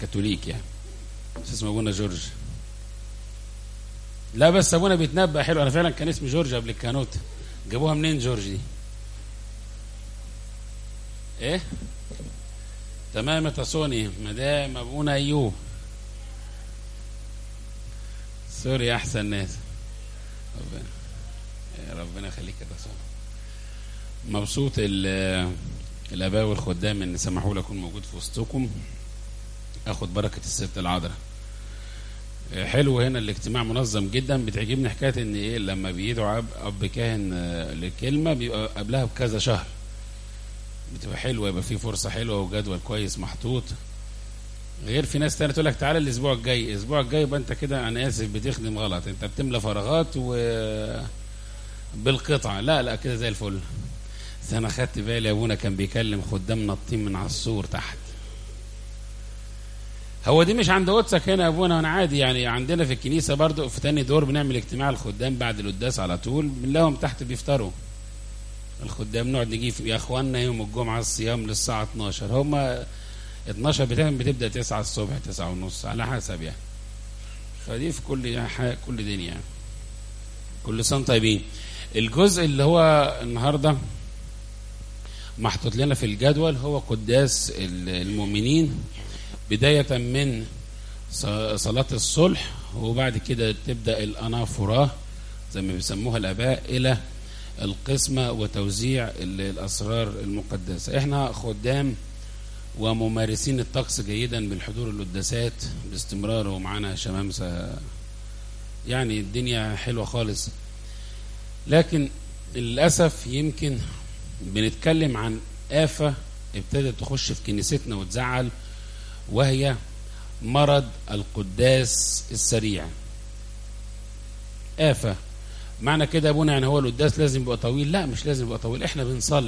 كاثوليك يعني، بس اسمه ابونا جورج. لا بس ابونا بيتنبأ حلو. انا فعلا كان اسمي جورج قبل الكهنوت. جابوها منين جورج دي؟ ايه تمام يا تصوني مدام ابونا ايوب. سوري احسن ناس. ربنا يخليك يا تصوني. مبسوط الاباء والخدام ان سمحوا لي اكون موجود في وسطكم، اخد بركه الست العذراء. حلو هنا الاجتماع منظم جدا. بتعجبني حكايه ان ايه لما بيدعوا اب كاهن للكلمه بيبقى قبلها بكذا شهر، بتبقى حلوه، يبقى في فرصه حلوه وجدول كويس محطوط. غير في ناس تانية تقول لك تعالى الاسبوع الجاي، الاسبوع الجاي يبقى انت كده انا اسف بتخدم غلط، انت بتملى فراغات و بالقطعه. لا كده زي الفل. بس انا خدت بالي ابونا كان بيكلم خدام نطين من على السور تحت. هو دي مش عند قدسك هنا يا ابونا؟ وانا عادي يعني عندنا في الكنيسه برضو في تاني دور بنعمل اجتماع الخدام بعد القداس على طول، بنلاقيهم تحت بيفطروا الخدام. نقعد نجيب يا اخوانا يوم الجمعه الصيام للساعه 12، هم 12 بتبدا 9 الصبح 9 ونص على حسب يعني. فدي في كل دنيا يعني. كل سنه طيبين. الجزء اللي هو النهارده محطوط لنا في الجدول هو قداس المؤمنين، بداية من صلاة الصلح، وبعد كده تبدأ الأنافوراه زي ما بيسموها الآباء إلى القسمة وتوزيع الأسرار المقدسة. احنا خدام وممارسين الطقس جيدا بالحضور القداسات باستمرار، ومعانا شمامسة يعني الدنيا حلوة خالص. لكن للأسف يمكن بنتكلم عن آفة ابتدت تخش في كنيستنا وتزعل، وهي مرض القداس السريع. آفة. معنى كده يا ابونا يعني هو القداس لازم يبقى طويل؟ لا مش لازم يبقى طويل. احنا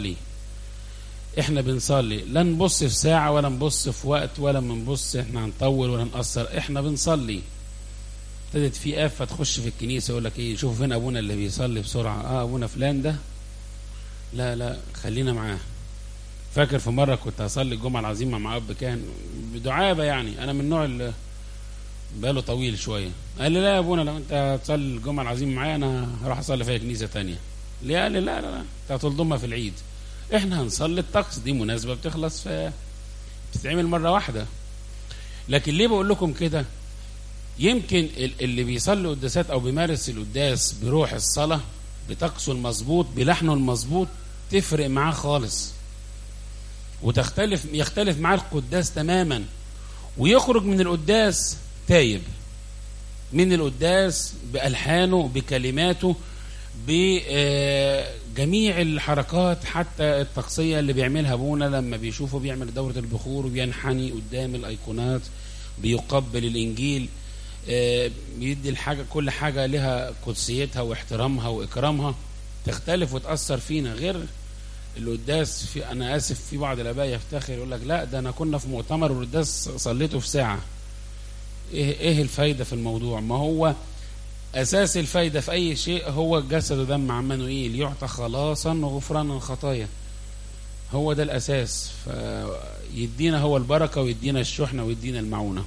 بنصلي لا نبص في ساعة ولا نبص في وقت ولا بنبص احنا هنطول ولا نقصر، احنا بنصلي. ابتدت في آفة تخش في الكنيسة يقول لك ايه، شوفوا فين ابونا اللي بيصلي بسرعة. ابونا فلان ده لا خلينا معاه. فاكر في مرة كنت هصلي الجمعة العظيمة مع أب كان بدعابة يعني، أنا من النوع اللي باله طويل شوية. قال لي لا يا أبونا لو أنت هتصلي الجمعة العظيمة معايا أنا هروح أصلي في كنيسة تانية. ليه؟ قال لي لا أنت هتلضمها في العيد. إحنا هنصلي الطقس، دي مناسبة بتخلص بتتعمل مرة واحدة. لكن ليه بقول لكم كده؟ يمكن اللي بيصلي قداسات أو بيمارس القداس بروح الصلاة بطقسه المظبوط بلحنه المظبوط تفرق معاه خالص، يختلف معاه القداس تماما، ويخرج من القداس تايب من القداس بألحانه بكلماته بجميع الحركات، حتى التقصية اللي بيعملها ابونا لما بيشوفه بيعمل دورة البخور وبينحني قدام الأيقونات بيقبل الإنجيل، بيدي الحاجة كل حاجة لها قدسيتها واحترامها وإكرامها، تختلف وتأثر فينا. غير القداس في انا اسف في بعض الاباء يفتخر يقول لك لا ده انا كنا في مؤتمر والقداس صليته في ساعه. ايه الفايده في الموضوع؟ ما هو اساس الفايده في اي شيء هو جسد ودم عمانوئيل يعطى خلاصا وغفرانا الخطايا، هو ده الاساس. فيدينا هو البركه ويدينا الشحنه ويدينا المعونه.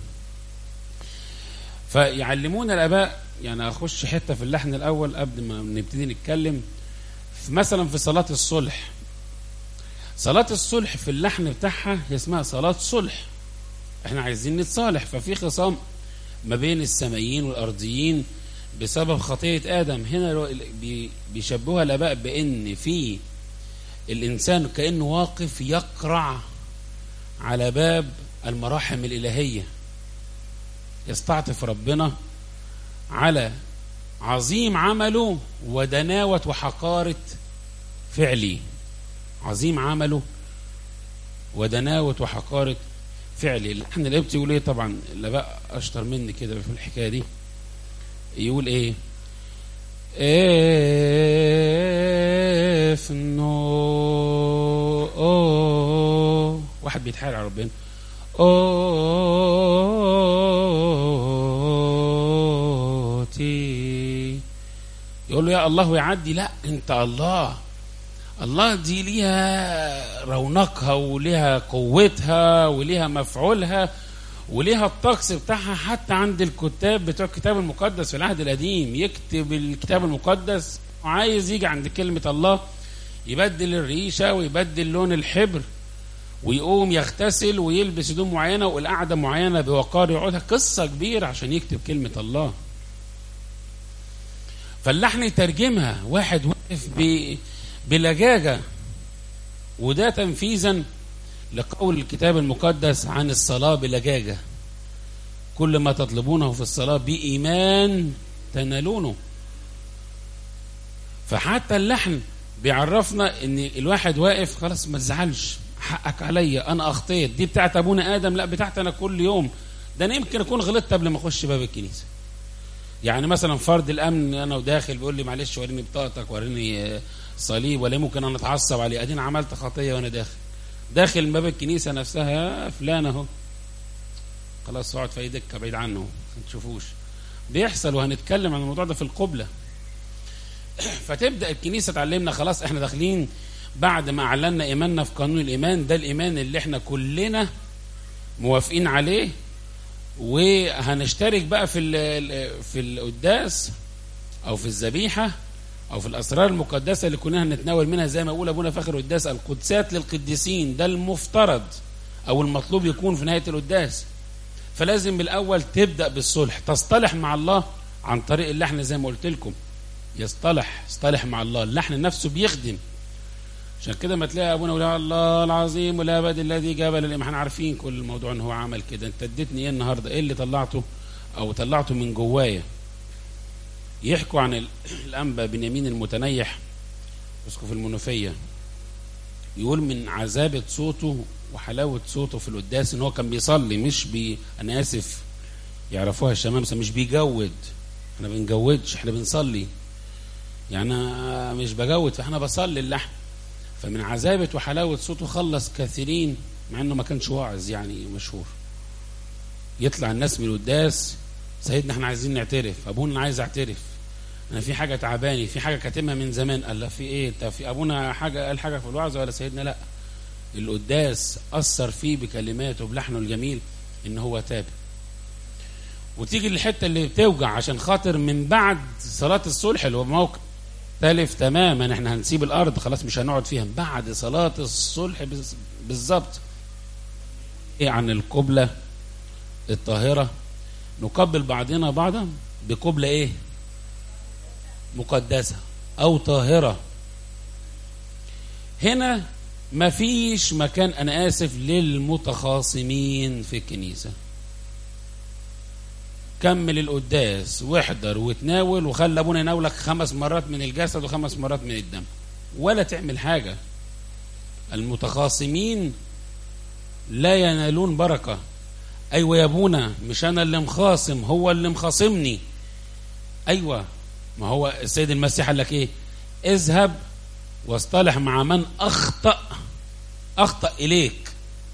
فيعلمونا الاباء يعني. اخش حته في اللحن الاول قبل ما نبتدي نتكلم. مثلا في صلاه الصلح، صلاة الصلح في اللحن بتاعها هي اسمها صلاة صلح، احنا عايزين نتصالح. ففي خصام ما بين السمائيين والأرضيين بسبب خطية آدم. هنا بيشبهها الآباء بأن في الإنسان كأنه واقف يقرع على باب المراحم الإلهية، يستعطف ربنا على عظيم عمله ودناوة وحقارة فعلي. عظيم عمله ودناوة وحقارة فعلي. اللحن القبطي يقول ايه؟ طبعا الآباء اشطر مني كده في الحكايه دي. يقول ايه؟ واحد بيتحايل على ربنا. يقول له يا الله يعدي. لا انت الله دي ليها رونقها وليها قوتها وليها مفعولها وليها الطقس بتاعها حتى عند الكتاب بتوع الكتاب المقدس في العهد القديم. يكتب الكتاب المقدس وعايز يجي عند كلمة الله يبدل الريشة ويبدل لون الحبر ويقوم يغتسل ويلبس هدوم معينة والقعدة معينة بوقار يقعدها، قصة كبيرة عشان يكتب كلمة الله. فاللحن يترجمها واحد واقف بلجاجة، وده تنفيذا لقول الكتاب المقدس عن الصلاة بلجاجة. كل ما تطلبونه في الصلاة بإيمان تنالونه. فحتى اللحن بيعرفنا ان الواحد واقف خلاص ما تزعلش، حقك عليا، انا اخطيت، دي بتاعت ابونا ادم، لا بتاعت انا كل يوم. ده انا يمكن اكون غلطت قبل ما اخش باب الكنيسه. يعني مثلا فرد الامن انا وداخل بيقول لي معلش وريني بطاقتك، وريني صليب، ولا ممكن انا اتعصب عليه، ادينا عملت خطيه وانا داخل باب الكنيسه نفسها، يا فلان اهو خلاص اقعد في اي دكه بعيد عنه ما تشوفوش. بيحصل، وهنتكلم عن الموضوع ده في القبله. فتبدا الكنيسه تعلمنا خلاص احنا داخلين بعد ما اعلنا ايماننا في قانون الايمان، ده الايمان اللي احنا كلنا موافقين عليه، وهنشترك بقى في القداس او في الذبيحه او في الاسرار المقدسه اللي كنا هنتناول منها، زي ما يقول ابونا فاخر القداس القدسات للقديسين. ده المفترض او المطلوب يكون في نهايه القداس. فلازم بالاول تبدا بالصلح، تصطلح مع الله عن طريق اللحن زي ما قلت لكم. يصطلح مع الله، اللحن نفسه بيخدم. عشان كده ما تلاقي ابونا ولا الله العظيم والابد الذي جبل الامام، احنا عارفين كل الموضوع ان هو عمل كده. انت اديتني ايه النهارده؟ ايه اللي طلعته من جوايا؟ يحكوا عن الانبا بنيامين المتنيح اسقف المنوفيه، يقول من عذابه صوته وحلاوه صوته في القداس ان هو كان بيصلي، انا اسف يعرفوها الشمامسه، مش بيجود. احنا بنجودش، احنا بنصلي. يعني انا مش بجود، فاحنا بصلي اللحن. فمن عذابه وحلاوه صوته خلص كثيرين، مع انه ما كانش واعظ يعني مشهور. يطلع الناس من القداس، سيدنا احنا عايزين نعترف، ابونا انا عايز اعترف، انا في حاجه تعباني، في حاجه كاتمها من زمان. قال لا في ايه؟ انت في ابونا قال حاجه في الوعظه ولا سيدنا؟ لا، القداس اثر فيه بكلماته بلحنه الجميل ان هو تاب. وتيجي الحته اللي بتوجع عشان خاطر من بعد صلاه الصلح اللي هو موقف تالف تماما، احنا هنسيب الارض خلاص مش هنقعد فيها. بعد صلاه الصلح بالظبط ايه عن القبله الطاهره، نقبل بعضنا بعضا بقبله ايه؟ مقدسه او طاهره. هنا مفيش مكان انا اسف للمتخاصمين في الكنيسه. كمل القداس واحضر وتناول، وخلي ابونا يناولك 5 مرات من الجسد و5 مرات من الدم، ولا تعمل حاجه. المتخاصمين لا ينالون بركه. ايوه يا ابونا مش انا اللي مخاصم، هو اللي مخاصمني. ايوه، ما هو السيد المسيح قال لك ايه؟ اذهب واصطلح مع من اخطأ اليك،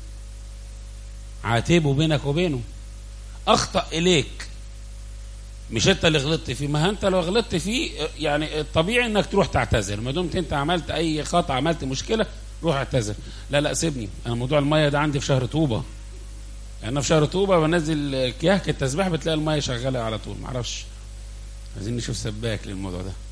عاتبه بينك وبينه. اخطأ اليك، مش انت اللي غلطت فيه. ما انت لو غلطت فيه يعني الطبيعي انك تروح تعتذر، ما دمت انت عملت اي خطأ، عملت مشكله، روح اعتذر. لا سيبني، انا موضوع الميه ده عندي في شهر طوبه. يعني انا في شهر طوبه بنزل كياك التسبيح بتلاقي الميه شغاله على طول، ما اعرفش، عايزين نشوف سباك للموضوع ده.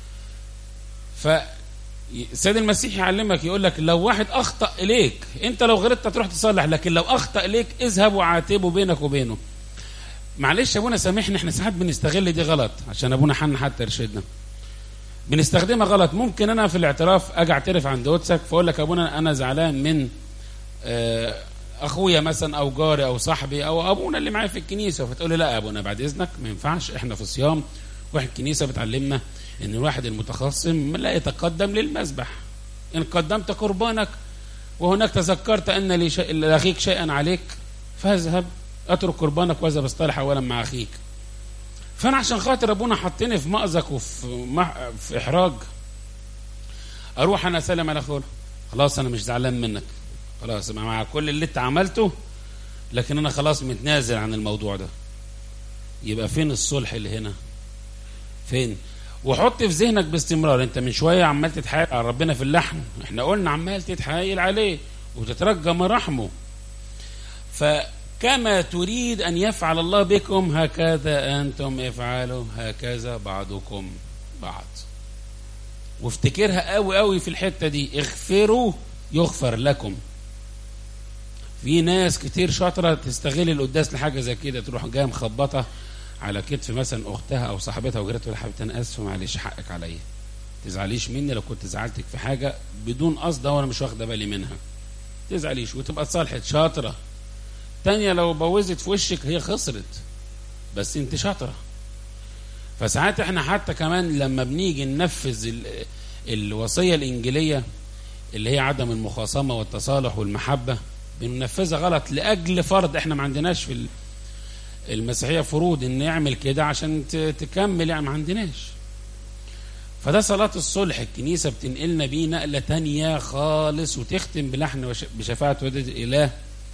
فالسيد المسيح يعلمك يقول لك لو واحد اخطأ اليك، انت لو غلطت تروح تصلح، لكن لو اخطأ اليك اذهب وعاتبه بينك وبينه. معلش يا ابونا سامحني، احنا ساعات بنستغل دي غلط، عشان ابونا حنا حتى يرشدنا بنستخدمها غلط. ممكن انا في الاعتراف اجي اعترف عند قدسك، فاقول لك ابونا انا زعلان من اخويا مثلا او جاري او صاحبي او ابونا اللي معايا في الكنيسه، فتقول لي لا يا ابونا بعد اذنك ما ينفعش، احنا في صيام، واحد الكنيسه بتعلمنا ان الواحد المتخاصم لا يتقدم للمذبح. ان قدمت قربانك وهناك تذكرت ان لاخيك شيئا عليك، فاذهب اترك قربانك واذهب اصطلح اولا مع اخيك. فانا عشان خاطر ابونا حطني في مأزق وفي احراج، اروح انا اسلم على اخونا، خلاص انا مش زعلان منك، خلاص مع كل اللي انت عملته، لكن انا خلاص متنازل عن الموضوع ده. يبقى فين الصلح اللي هنا؟ فين؟ وحط في ذهنك باستمرار، انت من شويه عمال تتحايل على ربنا في اللحن، احنا قلنا عمال تتحايل عليه وتترجى مراحمه. كما تريد أن يفعل الله بكم هكذا أنتم افعلوا هكذا بعضكم بعض. وافتكرها قوي قوي في الحتة دي، اغفروا يغفر لكم. في ناس كتير شاطرة تستغل القداس لحاجة زي كده، تروح جاية مخبطة على كتف مثلا أختها أو صاحبتها وجرت تقول حبيبتي أنا آسفة معلش حقك عليا، تزعليش مني لو كنت زعلتك في حاجة بدون قصد وأنا مش واخدة بالي منها، تزعليش، وتبقى اتصالحت. شاطرة. تانية لو بوزت في وشك هي خسرت، بس انت شاطرة. فساعات احنا حتى كمان لما بنيجي ننفذ الوصية الإنجيلية اللي هي عدم المخاصمة والتصالح والمحبة، بننفذها غلط لأجل فرض. احنا ما عندناش في المسيحية فروض ان نعمل كده عشان تكمل، يعني ما عندناش. فده صلاة الصلح الكنيسة بتنقلنا بيه نقلة تانية خالص، وتختم بلحن بشفاعة ودة الإله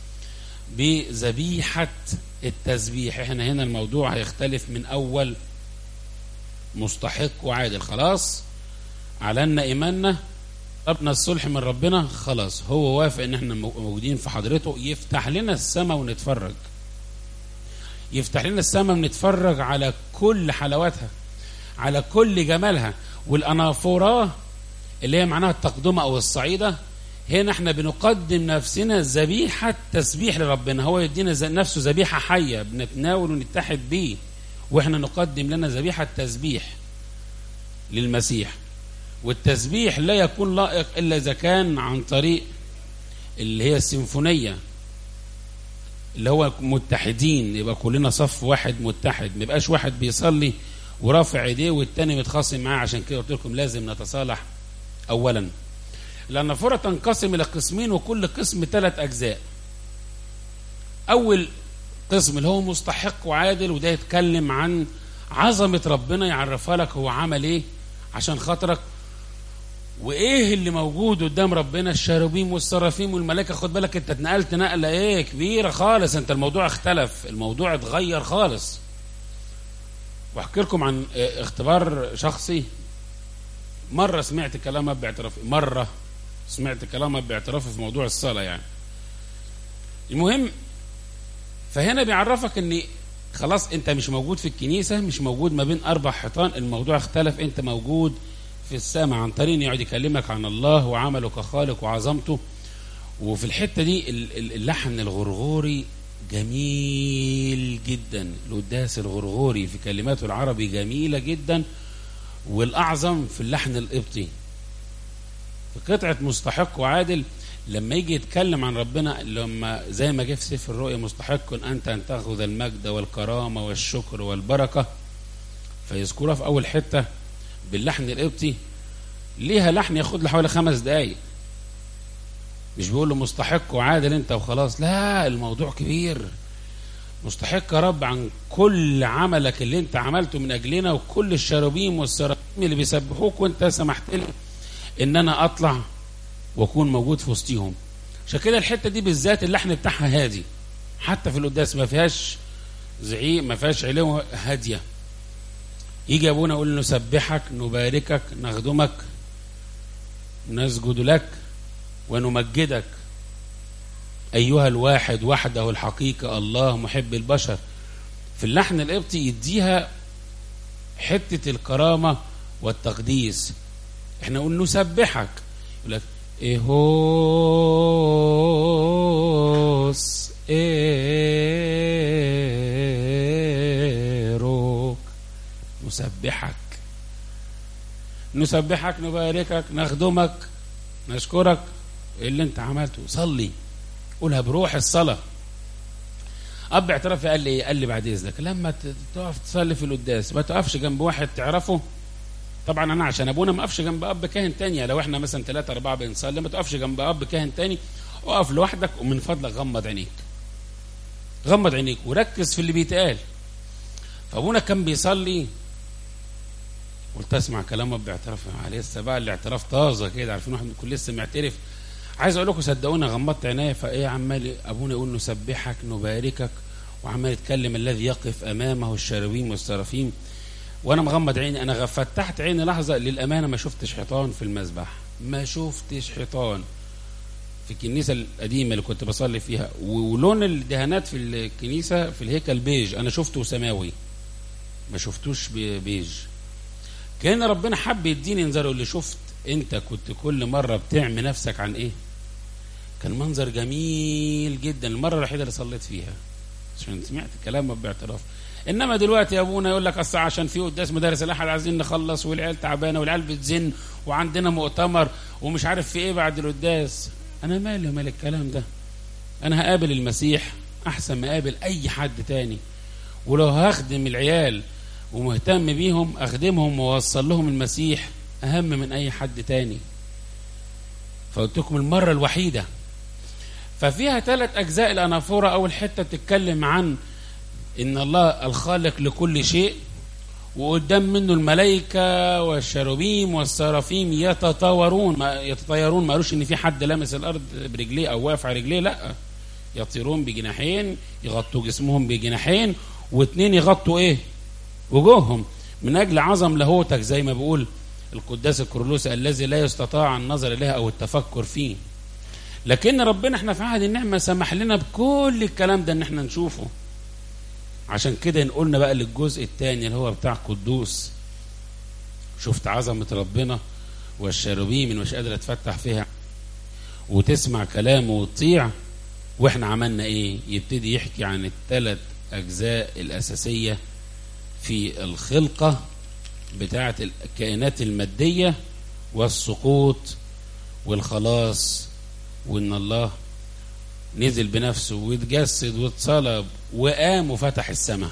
بذبيحة التسبيح. احنا هنا الموضوع هيختلف من أول مستحق وعادل. خلاص أعلنا إيماننا، طلبنا الصلح من ربنا، خلاص هو وافق ان احنا موجودين في حضرته، يفتح لنا السماء ونتفرج، يفتح لنا السماء ونتفرج على كل حلاوتها، على كل جمالها. والأنافورة اللي هي معناها التقدمة أو الصعيدة، هنا احنا بنقدم نفسنا ذبيحة تسبيح لربنا. هو يدينا نفسه ذبيحة حية بنتناول ونتحد بيه، واحنا نقدم لنا ذبيحة تسبيح للمسيح. والتسبيح لا يكون لائق إلا إذا كان عن طريق اللي هي السيمفونية، اللي هو متحدين، يبقى كلنا صف واحد متحد، ما يبقاش واحد بيصلي ورافع ايديه والتاني متخاصم معاه. عشان كده قلت لكم لازم نتصالح اولا. الأنافورة تنقسم الى قسمين، وكل قسم 3 أجزاء. اول قسم اللي هو مستحق وعادل، وده يتكلم عن عظمة ربنا، يعرفها لك هو عمل ايه عشان خاطرك، وايه اللي موجود قدام ربنا، الشاروبيم والسرافيم والملائكه. خد بالك انت اتنقلت نقله ايه كبيره خالص، انت الموضوع اختلف، الموضوع اتغير خالص. واحكي لكم عن اختبار شخصي. مره سمعت كلام اب باعترافي في موضوع الصلاه يعني. المهم، فهنا بيعرفك ان خلاص انت مش موجود في الكنيسه، مش موجود ما بين 4 حيطان، الموضوع اختلف، انت موجود في السماء عن طريق يقعد يكلمك عن الله وعمله كخالق وعظمته. وفي الحته دي اللحن الغرغوري جميل جدا، القداس الغرغوري في كلماته العربي جميله جدا، والاعظم في اللحن القبطي في قطعه مستحق وعادل. لما يجي يتكلم عن ربنا، لما زي ما جه في سفر الرؤيا مستحق انت ان تاخذ المجد والكرامه والشكر والبركه، فيذكرها في اول حته باللحن القبطي. ليها لحن ياخد له حوالي 5 دقايق، مش بيقول له مستحق وعادل انت وخلاص، لا، الموضوع كبير. مستحق يا رب عن كل عملك اللي انت عملته من اجلنا، وكل الشاروبيم والسرافيم اللي بيسبحوك، وانت سمحت لي ان انا اطلع واكون موجود في وسطيهم. عشان كده الحته دي بالذات اللحن بتاعها هادي، حتى في القداس ما فيهاش زعيق، ما فيهاش علو، هاديه. يجي ابونا يقول نسبحك نباركك نخدمك نسجد لك ونمجدك ايها الواحد وحده الحقيقه الله محب البشر. في اللحن القبطي يديها حته الكرامه والتقديس. احنا نقول نسبحك، يقول لك إيهوس إيروك، نسبحك نباركك نخدمك نشكرك اللي انت عملته. صلي، قولها بروح الصلاة. اب اعترافي قال لي ايه؟ قال لي بعد اذنك لما تقف تصلي في القداس ما تقفش جنب واحد تعرفه. طبعا انا عشان ابونا ما اقفش جنب اب كاهن تاني، لو احنا مثلا 3 4 بنصلي ما تقفش جنب اب كاهن تاني، اقف لوحدك، ومن فضلك غمض عينيك وركز في اللي بيتقال. فابونا كان بيصلي، قلت اسمع كلام اب اعتراف عليه السباق، الاعتراف طازه كده، عارفين واحد كل لسه معترف. عايز اقول لكم صدقوني غمضت عينيا، فايه عمال ابونا يقول نسبحك نباركك، وعمال يتكلم الذي يقف امامه الشاروبيم والسرافيم، وانا مغمض عيني. انا فتحت عيني لحظه، للامانه ما شفتش حيطان في المذبح، ما شفتش حيطان، في الكنيسة القديمة اللي كنت بصلي فيها، ولون الدهانات في الكنيسة في الهيكل بيج، أنا شفته سماوي ما شفتوش بيج. كان ربنا حب يديني انذار اللي شفت انت كنت كل مرة بتعمي نفسك عن ايه. كان منظر جميل جدا المرة الوحيدة اللي صليت فيها عشان سمعت كلام باعتراف. انما دلوقتي يا ابونا يقول لك اصل عشان في قداس مدارس الاحد عايزين نخلص والعيال تعبانه والعيال بتزن وعندنا مؤتمر ومش عارف في ايه بعد القداس. انا مالي ومال الكلام ده؟ انا هقابل المسيح احسن ما اقابل اي حد تاني، ولو هخدم العيال ومهتم بيهم اخدمهم واوصل لهم المسيح اهم من اي حد تاني. فقلت لكم المره الوحيده. ففيها 3 أجزاء الأنافورة. أول حتة بتتكلم عن إن الله الخالق لكل شيء، وقدام منه الملائكة والشروبيم والسرافيم يتطايرون. ما قالوش إن في حد لامس الأرض برجليه أو واقف على رجليه، لأ، يطيرون بجناحين، يغطوا جسمهم بجناحين، و2 يغطوا إيه؟ وجوههم، من أجل عظم لاهوتك زي ما بيقول القداس الكورولوسي الذي لا يستطاع النظر إليه أو التفكر فيه. لكن ربنا احنا في عهد النعمة سمح لنا بكل الكلام ده ان احنا نشوفه. عشان كده نقولنا بقى للجزء الثاني اللي هو بتاع قدوس. شفت عظمة ربنا والشروبيم مش قادرة تفتح فيها وتسمع كلامه وتطيع. واحنا عملنا ايه؟ يبتدي يحكي عن ال3 أجزاء الأساسية في الخلقة بتاعة الكائنات المادية والسقوط والخلاص، وإن الله نزل بنفسه ويتجسد واتصلب وقام وفتح السماء.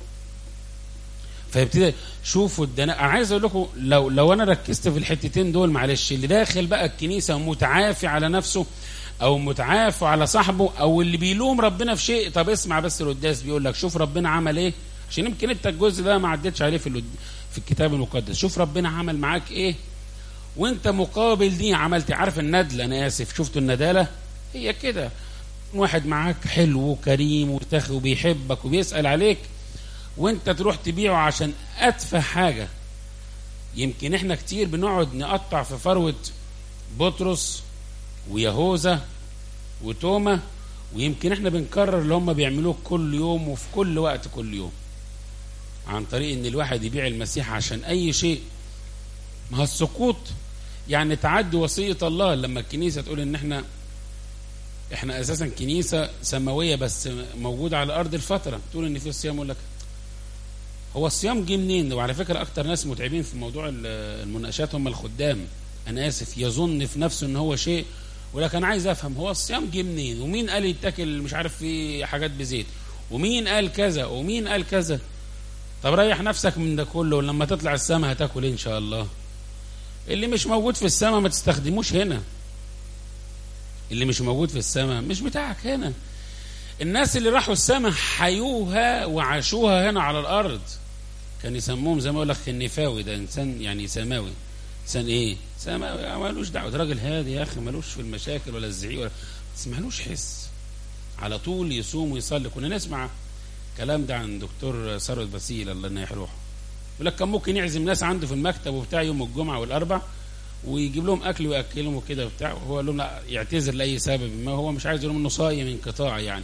فيبتدي شوفوا أنا عايز أقول لكم لو أنا ركزت في الحتتين دول، معلش، اللي داخل بقى الكنيسة متعافي على نفسه أو متعافي على صاحبه أو اللي بيلوم ربنا في شيء، طب اسمع بس القداس بيقول لك شوف ربنا عمل إيه، عشان يمكن أنت الجزء ده ما عدتش عليه في الكتاب المقدس. شوف ربنا عمل معاك إيه وانت مقابل دي عملت. عارف الندل، انا اسف، شفتوا الندالة؟ هي كده، واحد معاك حلو وكريم وتخي وبيحبك وبيسأل عليك، وانت تروح تبيعه عشان اتفه حاجة. يمكن احنا كتير بنقعد نقطع في فروة بطرس ويهوذا وتوما، ويمكن احنا بنكرر اللي هم بيعملوه كل يوم وفي كل وقت كل يوم، عن طريق ان الواحد يبيع المسيح عشان اي شيء. ما السقوط يعني تعدي وصية الله. لما الكنيسة تقول ان احنا اساسا كنيسة سماوية بس موجودة على ارض الفترة، تقول ان في الصيام، يقول لك هو الصيام جه منين؟ وعلى فكرة اكتر ناس متعبين في موضوع المناقشات هم الخدام. انا اسف، يظن في نفسه ان هو شيء، ولكن عايز افهم هو الصيام جه منين، ومين قال يتاكل مش عارف في حاجات بزيت، ومين قال كذا ومين قال كذا. طب ريح نفسك من ده كله، ولما تطلع السماء هتاكل ان شاء الله. اللي مش موجود في السماء ما تستخدموش هنا. اللي مش موجود في السماء مش بتاعك هنا. الناس اللي راحوا السماء حيوها وعاشوها هنا على الارض. كان يسموهم زي ما اقول لك النفاوي، ده انسان يعني سماوي. انسان ايه؟ سماوي، مالوش دعوه، ده راجل هادي يا اخي، مالوش في المشاكل ولا الزعيق ولا مالوش حس، على طول يصوم ويصلي. كنا نسمع الكلام ده عن دكتور ثروت باسيل الله ينيح روحه، يقول لك كان ممكن يعزم ناس عنده في المكتب وبتاع يوم الجمعه والاربع ويجيب لهم اكل وياكلهم وكده وبتاع، وهو قال لهم لا، يعتذر لاي سبب ما، هو مش عايز يقول انه صايم انقطاع يعني.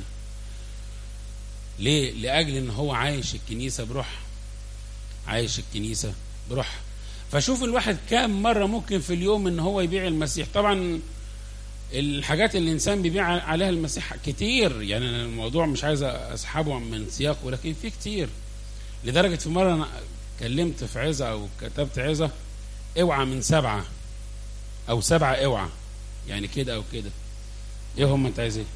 ليه؟ لاجل ان هو عايش الكنيسه بروح، عايش الكنيسه بروح. فشوف الواحد كام مره ممكن في اليوم ان هو يبيع المسيح. طبعا الحاجات اللي الانسان بيبيع عليها المسيح كتير، يعني الموضوع مش عايز اسحبه من سياقه، ولكن في كتير. لدرجه في مره انا كلمت في عظه او كتبت عظه، اوعى من 7 او 7 اوعى، يعني كده او كده. ايه هم انت عايز ايه؟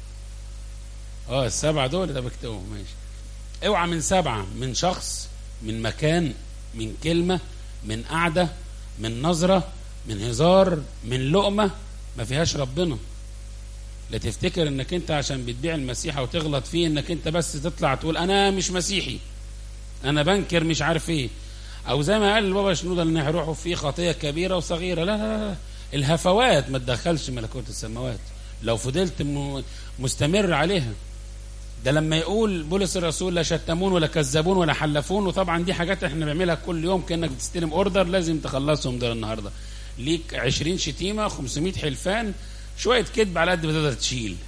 ال7 دول ده بكتبهم ماشي. اوعى من 7، من شخص، من مكان، من كلمه، من قعده، من نظره، من هزار، من لقمه ما فيهاش ربنا. لا تفتكر انك انت عشان بتبيع المسيح او تغلط فيه انك انت بس تطلع تقول انا مش مسيحي، انا بنكر مش عارف ايه، او زي ما قال البابا شنودة ان هيروحوا في خطيه كبيره وصغيره. لا لا لا، الهفوات ما تدخلش ملكوت السماوات لو فضلت مستمر عليها. ده لما يقول بولس الرسول لا شتمون ولا كذبون ولا حلفون، وطبعا دي حاجات احنا بنعملها كل يوم، كانك بتستلم اوردر لازم تخلصهم دول النهارده، ليك 20 شتيمه 500 حلفان شويه كذب على قد ما تقدر تشيل.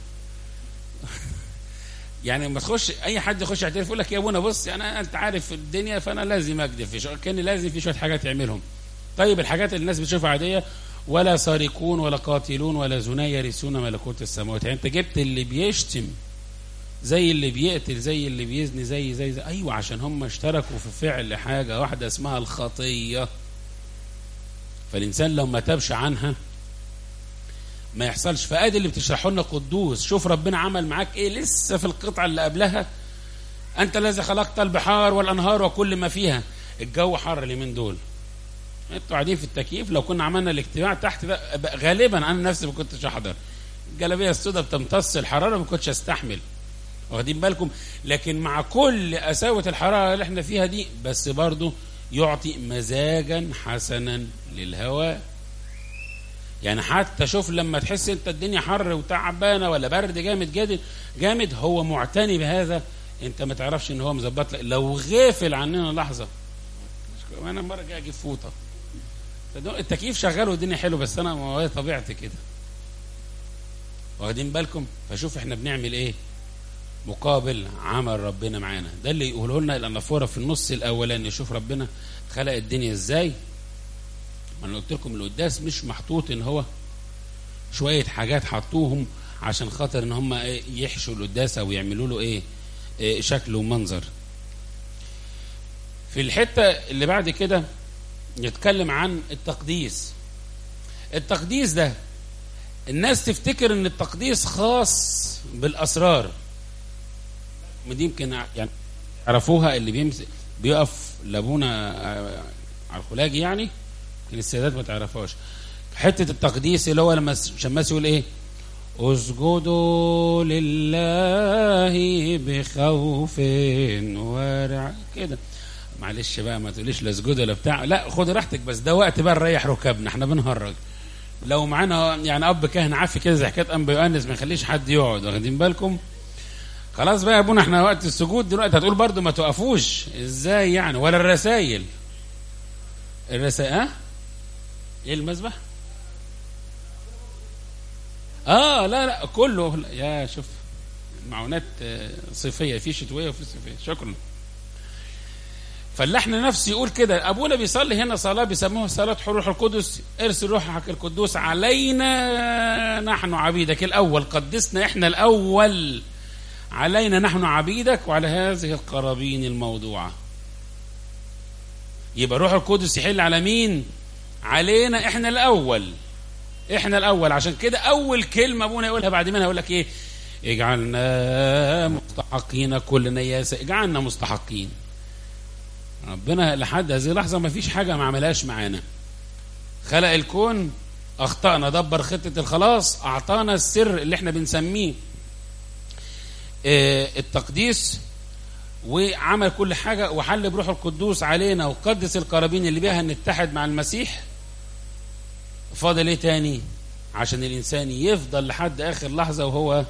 يعني لما تخش اي حد يخش يعترف يقول لك يا ابونا بص انا انت عارف الدنيا فانا لازم اكذب في كان لازم في شويه حاجات يعملهم. طيب الحاجات اللي الناس بتشوفها عاديه، ولا سارقون ولا قاتلون ولا زنا يرثون ملكوت السماوات. يعني انت جبت اللي بيشتم زي اللي بيقتل زي اللي بيزني زي ايوه، عشان هم اشتركوا في فعل حاجه واحده اسمها الخطيه. فالانسان لو ما تابش عنها ما يحصلش. فادي اللي بتشرحه لنا قدوس. شوف ربنا عمل معاك ايه لسه في القطعه اللي قبلها. انت الذي خلقت البحار والانهار وكل ما فيها. الجو حر اليومين دول، انتوا قاعدين في التكييف. لو كنا عملنا الاجتماع تحت ده غالبا انا نفسي ما كنتش احضر. الجلابيه السوداء بتمتص الحراره ما كنتش استحمل، واخدين بالكم؟ لكن مع كل قساوه الحراره اللي احنا فيها دي بس برضو يعطي مزاجا حسنا للهواء. يعني حتى شوف لما تحس انت الدنيا حر وتعبانه ولا برد جامد هو معتني بهذا. انت ما تعرفش ان هو مظبط لك. لو غافل عننا لحظه، انا المره الجايه اجيب فوطه. التكييف شغال والدنيا حلو بس انا طبيعتي كده، واخدين بالكم؟ فشوف احنا بنعمل ايه مقابل عمل ربنا معانا. ده اللي يقوله لنا الانافوره في النص الاولاني. شوف ربنا خلق الدنيا ازاي. ما انا قلت لكم القداس مش محطوط ان هو شويه حاجات حطوهم عشان خاطر ان هم يحشوا القداس او يعملوا له ايه شكل ومنظر. في الحته اللي بعد كده يتكلم عن التقديس. التقديس ده الناس تفتكر ان التقديس خاص بالاسرار. دي يمكن يعني يعرفوها اللي بيقف لابونا على الخلاجي، يعني لكن السيدات ما تعرفهاش. حته التقديس اللي هو لما الشماس يقول ايه اسجدوا لله بخوف ورع كده. معلش بقى ما تقوليش لا اسجد ولا بتاع، لا خد راحتك، بس ده وقت بقى نريح ركبنا، احنا بنهرج. لو معانا يعني اب كاهن عافي كده زي حكايه انبا يؤنس ما يخليش حد يقعد، واخدين بالكم؟ خلاص بقى يا ابونا احنا وقت السجود دلوقتي. هتقول برضو ما توقفوش ازاي يعني؟ ولا الرسائل ايه المذبح؟ لا كله. يا شوف معونات صيفيه، في شتويه وفي صيفيه. شكرا. فاللحن نفسه يقول كده. ابونا بيصلي هنا صلاه بيسموها صلاه روح القدس. ارسل روحك القدوس علينا نحن عبيدك. الاول قدسنا احنا الاول، علينا نحن عبيدك وعلى هذه القرابين الموضوعه. يبقى روح القدس يحل على مين؟ علينا احنا الاول. عشان كده اول كلمه ابونا يقولها بعد منها يقول لك ايه؟ اجعلنا مستحقين كلنا يا اجعلنا مستحقين. ربنا لحد هذه اللحظه ما فيش حاجه ما عملهاش معانا. خلق الكون، اخطأنا، دبر خطه الخلاص، اعطانا السر اللي احنا بنسميه التقديس، وعمل كل حاجه وحل بروح القدوس علينا وقدس القرابين اللي بيها نتحد مع المسيح. فاضل ايه تاني عشان الانسان يفضل لحد اخر لحظه وهو.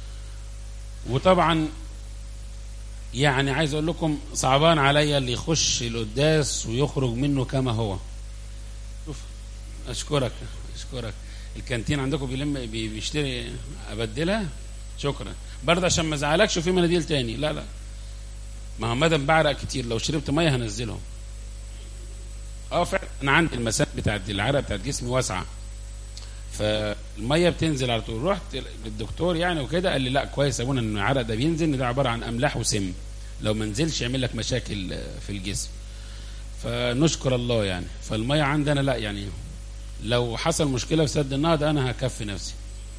وطبعا يعني عايز اقول لكم صعبان عليا اللي يخش القداس ويخرج منه كما هو. شوف اشكرك الكانتين عندكم بيشتري ابدلها. شكرا برضه عشان ما ازعلكش وفي مناديل تاني. لا ما هو مدام بعرق كتير لو شربت ميه هنزلهم. فعلا انا عندي المسات بتاعت العرق بتاعت جسمي واسعه، فالميه بتنزل على طول. رحت للدكتور يعني وكده قال لي لا كويس يا ابونا ان العرق ده بينزل، ان ده عباره عن املاح وسم، لو ما نزلش يعمل لك مشاكل في الجسم. فنشكر الله يعني. فالميه عندنا لا يعني لو حصل مشكله في سد النهضه انا هكفي نفسي.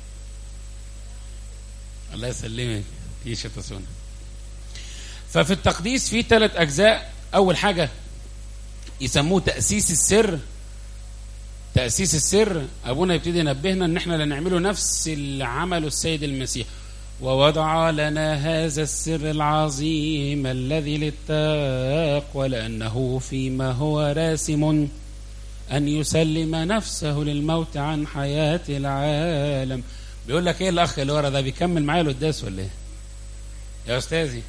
الله يسلمك تيشة تسونا. ففي التقديس في 3 أجزاء. أول حاجة يسموه تأسيس السر. تأسيس السر أبونا يبتدي ينبهنا إن إحنا لنعمله نفس اللي عمله السيد المسيح. ووضع لنا هذا السر العظيم الذي للتقوى لأنه فيما هو راسم أن يسلم نفسه للموت عن حياة العالم. بيقول لك إيه الأخ اللي ورا ده بيكمل معايا القداس ولا إيه؟ يا أستاذي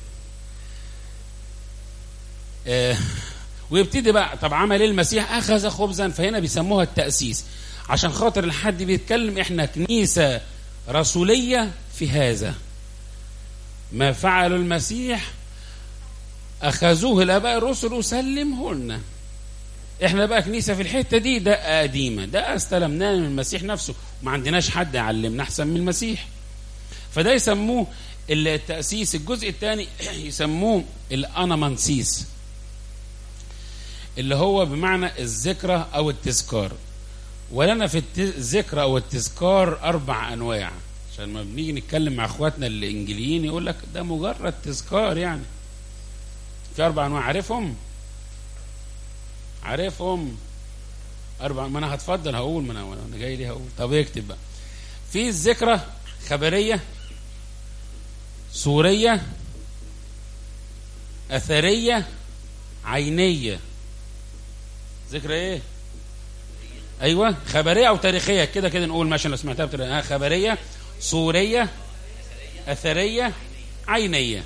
ويبتدي بقى. طب عمل ايه المسيح؟ اخذ خبزا. فهنا بيسموها التأسيس. عشان خاطر الحد بيتكلم احنا كنيسة رسولية في هذا. ما فعل المسيح أخذوه الآباء الرسل وسلمه لنا. احنا بقى كنيسة في الحتة دي، ده قديمة، ده استلمناه من المسيح نفسه، ما عندناش حد يعلمنا أحسن من المسيح. فده يسموه التأسيس. الجزء الثاني يسموه الأنامنسيس، اللي هو بمعنى الذكرى أو التذكار. ولنا في الذكرى أو التذكار 4 أنواع، عشان ما بنيجي نتكلم مع اخواتنا الانجليين يقول لك ده مجرد تذكار يعني. في 4 أنواع، عارفهم 4. ما انا هتفضل هقول، ما انا جاي ليه هقول. طب اكتب بقى. في الذكرى خبرية، صورية، أثرية، عينية. ذكرى ايه؟ ايوه خبرية او تاريخية، كده نقول ماشي. لو سمعتها بتقول خبرية، صورية، أثرية، عينية.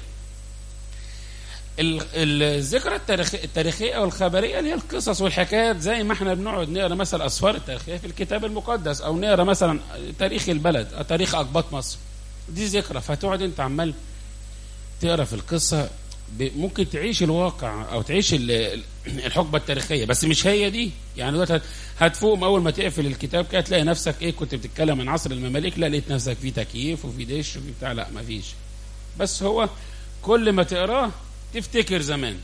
الذكرى التاريخية أو الخبرية اللي هي القصص والحكايات، زي ما احنا بنقعد نقرأ مثلا أسفار التاريخية في الكتاب المقدس، أو نقرأ مثلا تاريخ البلد، تاريخ أقباط مصر، دي ذكرى. فتقعد انت عمال تقرأ في القصة، ممكن تعيش الواقع أو تعيش الحقبة التاريخية، بس مش هي دي يعني. دلوقتي هتفوق أول ما تقفل الكتاب كده تلاقي نفسك إيه، كنت بتتكلم عن عصر المماليك، لا لقيت نفسك في تكييف وفي دش وفي بتاع، لا مفيش. بس هو كل ما تقراه تفتكر زمان.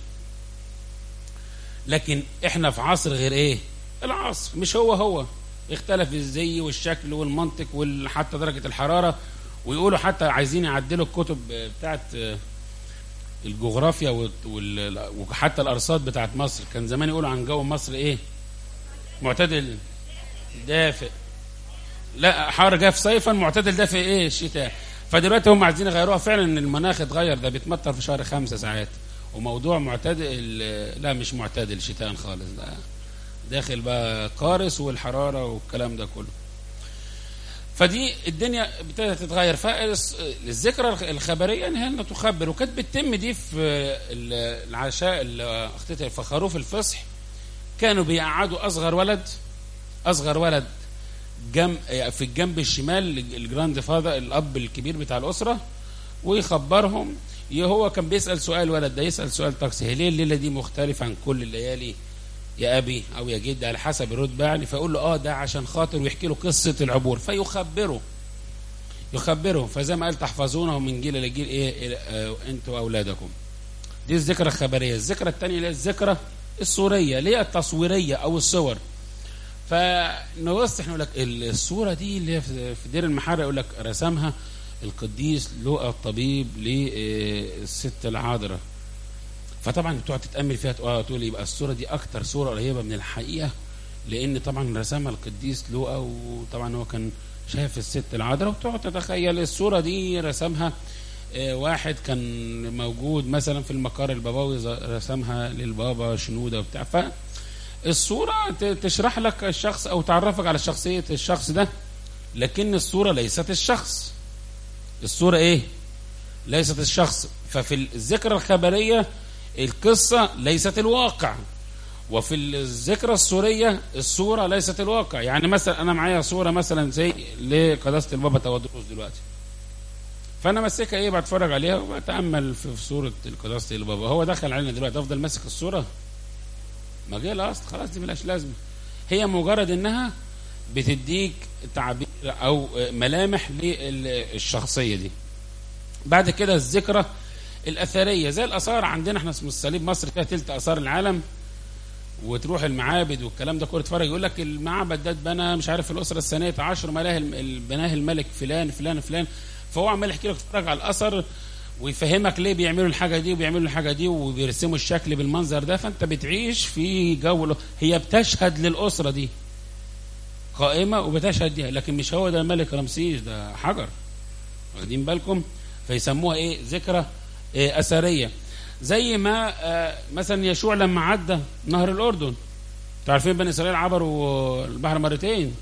لكن احنا في عصر غير ايه العصر، مش هو اختلف الزي والشكل والمنطق وحتى درجة الحرارة. ويقولوا حتى عايزين يعدلوا الكتب بتاعت الجغرافيا وحتى الأرصاد بتاعت مصر. كان زمان يقولوا عن جو مصر ايه، معتدل دافئ، لا حار جاف صيفا، معتدل دافئ ايه الشتاء. فدلوقتي هم عايزين يغيروها فعلا، ان المناخ اتغير، ده بيتمطر في شهر 5 ساعات، وموضوع معتدل لا مش معتدل شتاء خالص، ده داخل بقى قارس والحرارة والكلام ده كله. فدي الدنيا ابتدت تتغير. فالذكرى الخبرية ان هي تخبر، وكانت بتتم دي في العشاء اختتل في خروف الفصح. كانوا بيقعدوا اصغر ولد في الجنب الشمال، الجراند فاذر، الاب الكبير بتاع الاسره، ويخبرهم. هو كان بيسال سؤال، ولد ده يسال سؤال طقسي، هي ليه الليله دي مختلفه عن كل الليالي يا ابي او يا جدي على حسب الرتبه يعني. فيقول له ده عشان خاطر، ويحكي له قصه العبور، يخبره. فزي ما قال تحفظونه من جيل لجيل ايه انتوا واولادكم. دي الذكرى الخبريه. الذكرى الثانيه اللي هي الذكرى الصوريه، اللي هي التصويريه او الصور. فنبص احنا نقول لك الصوره دي اللي هي في دير المحرة، يقول لك رسمها القديس لوقا الطبيب للست العذراء. فطبعا بتقعد تتامل فيها، تقول يبقى الصوره دي اكتر صوره قريبه من الحقيقه، لان طبعا رسمها القديس لوقا، وطبعا هو كان شايف الست العذراء. وتقعد تتخيل الصوره دي رسمها واحد كان موجود مثلا في المقر البابوي، رسمها للبابا شنوده وبتاع. الصورة تشرح لك الشخص أو تعرفك على شخصية الشخص ده، لكن الصورة ليست الشخص. الصورة إيه؟ ليست الشخص. ففي الذكرى الخبرية القصة ليست الواقع، وفي الذكرى الصورية الصورة ليست الواقع. يعني مثلا أنا معايا صورة مثلا زي لقداسة البابا تودروس دلوقتي، فأنا ماسكها إيه، بتفرج عليها وبتأمل في صورة قداسة البابا. هو دخل علينا دلوقتي، أفضل ماسك الصورة؟ ما جاي الاصل خلاص، دي ملاش لازمه. هي مجرد انها بتديك تعبير او ملامح للشخصيه دي. بعد كده الذكرى الاثريه، زي الاثار عندنا احنا اسم الصليب، مصر فيها تلت اثار العالم، وتروح المعابد والكلام ده كله تتفرج، يقول لك المعبد ده اتبنى مش عارف في الاسره الثانيه 10 بناه الملك فلان. فهو عمال يحكي لك، تتفرج على الاثر ويفهمك ليه بيعملوا الحاجة دي وبيعملوا الحاجة دي، وبيرسموا الشكل بالمنظر ده. فانت بتعيش في جو، هي بتشهد للأسرة دي قائمة وبتشهد دي، لكن مش هو ده الملك رمسيس، ده حجر، واخدين بالكم؟ فيسموها ايه، ذكرى أثرية. زي ما مثلا يشوع لما عدى نهر الأردن، تعرفين بني إسرائيل عبروا البحر مرتين،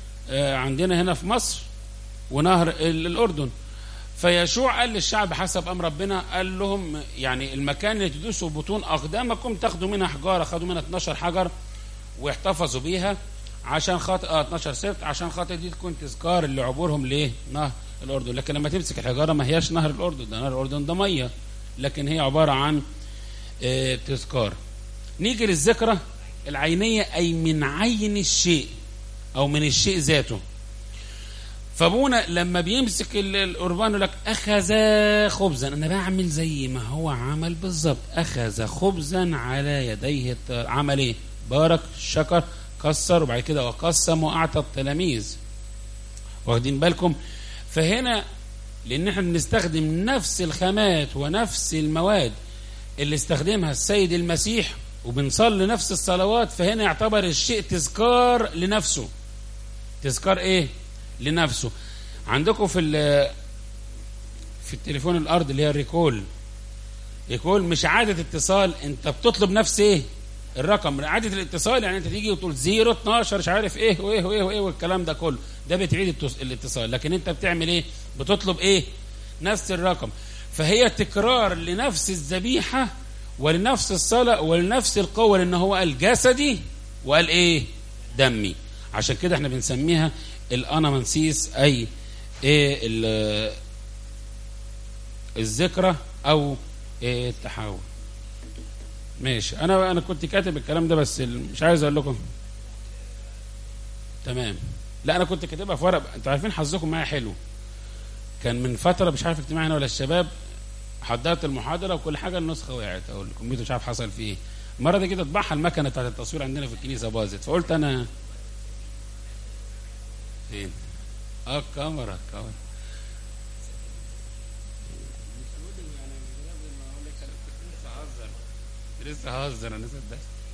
عندنا هنا في مصر ونهر الأردن. فيشوع قال للشعب حسب أمر ربنا، قال لهم يعني المكان اللي تدوسوا بطون أقدامكم تاخدوا منها حجارة. خدوا منها 12 حجر واحتفظوا بيها، عشان خاطر 12 سبت عشان خاطر دي تكون تذكار اللي عبورهم ليه نهر الاردن. لكن لما تمسك الحجاره ما هياش نهر الاردن، ده نهر الاردن ده ميه، لكن هي عباره عن تذكار. نيجي للذكرى العينيه، اي من عين الشيء او من الشيء ذاته. فابونا لما بيمسك القربان يقول لك اخذ خبزا، انا بعمل زي ما هو عمل بالظبط، اخذ خبزا على يديه عمل ايه؟ بارك، شكر، كسر، وبعد كده وقسم واعطى التلاميذ. واخدين بالكم؟ فهنا لان احنا بنستخدم نفس الخامات ونفس المواد اللي استخدمها السيد المسيح وبنصلي نفس الصلوات، فهنا يعتبر الشيء تذكار لنفسه. تذكار ايه؟ لنفسه. عندكم في التليفون الارض اللي هي الريكول، ريكول مش عادة اتصال، انت بتطلب نفس ايه؟ الرقم. عادة الاتصال يعني انت تيجي وتقول 0 12 مش عارف ايه وايه وايه وايه والكلام ده كله، ده بتعيد الاتصال. لكن انت بتعمل ايه؟ بتطلب ايه؟ نفس الرقم. فهي تكرار لنفس الذبيحة ولنفس الصلاة ولنفس القوة، لان هو قال جسدي وقال ايه؟ دمي. عشان كده احنا بنسميها الانامنسيس، اي ايه الذكرى او ايه التحول. ماشي. انا كنت كاتب الكلام ده بس مش عايز اقول لكم. تمام. لا انا كنت كاتبها في ورق. انتوا عارفين حظكم معايا حلو، كان من فتره مش عارف اجتماع هنا ولا الشباب، حضرت المحاضره وكل حاجه النسخه وقعت او الكمبيوتر مش عارف حصل فيه ايه. المره دي كده طبعها المكنه بتاعت التصوير عندنا في الكنيسه باظت، فقلت انا فين؟ الكاميرا لسه هزر انا صدق.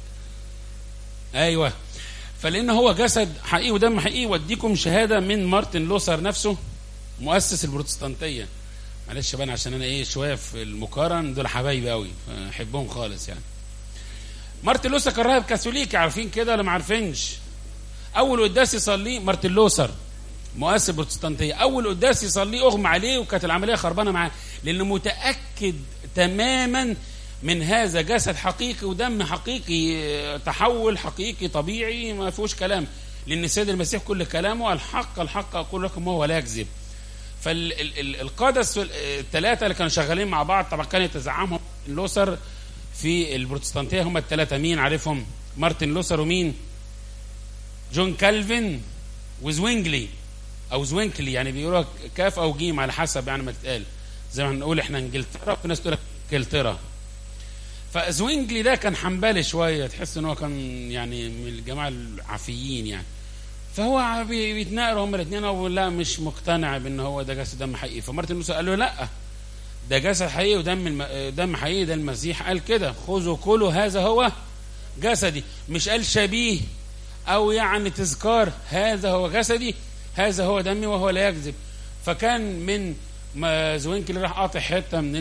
ايوه. فلان هو جسد حقيقي ودم حقيقي. واديكم شهاده من مارتن لوثر نفسه مؤسس البروتستانتيه. معلش بقى عشان انا ايه شويه في المقارن، دول حبايبي قوي احبهم خالص يعني. مارتن لوثر كان راهب كاثوليكي، عارفين كده ولا ما عارفينش؟ اول قداس يصليه مارتن لوثر مؤسس البروتستانتيه، اول قداس يصليه اغمى عليه وكانت العمليه خربانه معاه، لانه متاكد تماما من هذا جسد حقيقي ودم حقيقي، تحول حقيقي طبيعي ما فيهوش كلام. لان السيد المسيح كل كلامه الحق الحق اقول لكم وهو لا يكذب. فالقاده الثلاثه اللي كانوا شغالين مع بعض، طبعا كان يتزعمهم لوثر في البروتستانتيه هم الثلاثه. مين عارفهم؟ مارتن لوثر ومين؟ جون كالفين وزوينجلي او زوينكلي، يعني بيقولوا كاف او جيم على حسب يعني ما تتقال. زي ما هنقول احنا انجلترا، في ناس تقول لك انجلترا. فزوينجلي ده كان حنبالي شويه، تحس ان هو كان يعني من الجماعه العافيين يعني. فهو بيتناقروا هم الاثنين، او لا مش مقتنع بان هو ده جسد دم حقيقي. فمارتن لوثر قال له لا، ده جسد حقيقي دم حقيقي، ده المسيح قال كده خذوا كلوا هذا هو جسدي. مش قال شبيه او يعني تذكار، هذا هو جسدي هذا هو دمي وهو لا يكذب. فكان من ما زوينكلي راح قاطع حته من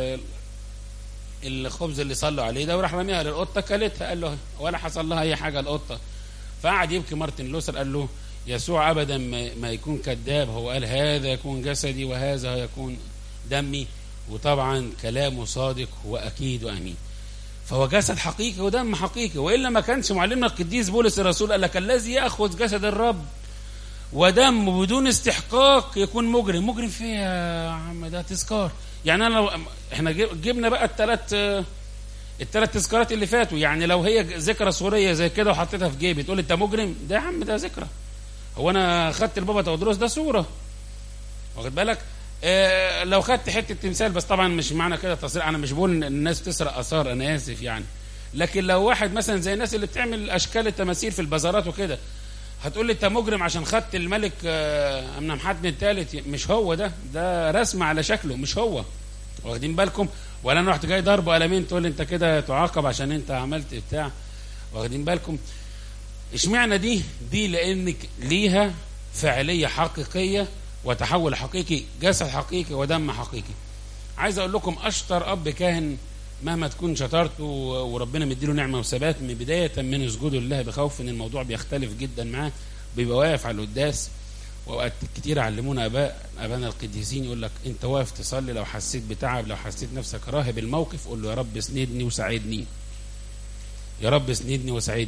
الخبز اللي صلوا عليه ده وراح رميها للقطه كلتها، قال له ولا حصل لها اي حاجه القطه. فقعد يبكي مارتن لوثر، قال له يسوع ابدا ما يكون كذاب، هو قال هذا يكون جسدي وهذا يكون دمي، وطبعا كلامه صادق واكيد وامين. فهو جسد حقيقي ودم حقيقي، والا ما كانش معلمنا القديس بولس الرسول قال لك الذي ياخذ جسد الرب ودم بدون استحقاق يكون مجرم. مجرم فيه يا عم؟ ده تذكار. يعني انا لو احنا جبنا بقى الثلاث تذكارات اللي فاتوا، يعني لو هي ذكرى صوريه زي كده وحطيتها في جيبي تقول انت مجرم؟ ده يا عم ده ذكرى. هو انا خدت البابا تودروس ده صوره، واخد بالك؟ لو خدت حته تمثال، بس طبعا مش معنى كده تصريح، انا مش بقول ان الناس تسرق اثار، انا اسف يعني. لكن لو واحد مثلا زي الناس اللي بتعمل اشكال التماثيل في البازارات وكده، هتقول لي انت مجرم عشان خدت الملك امنمحات الثالث. مش هو ده رسم على شكله، مش هو. واخدين بالكم؟ ولا انا رحت جاي ضربه قلمين تقول لي انت كده تعاقب عشان انت عملت بتاع. واخدين بالكم؟ اشمعنى دي لانك ليها فعاليه حقيقيه وتحول حقيقي، جسد حقيقي ودم حقيقي. عايز اقول لكم اشطر اب كاهن مهما تكون شطارته وربنا مديله نعمه وثبات من بدايه من سجوده لله بخوف، ان الموضوع بيختلف جدا معاه، بيبقى واقف على القداس. واوقات كتير علمونا ابانا القديسين يقول لك انت واقف تصلي، لو حسيت بتعب، لو حسيت نفسك راهب الموقف، قول له يا رب اسندني وساعدني، يا رب اسندني وساعدني.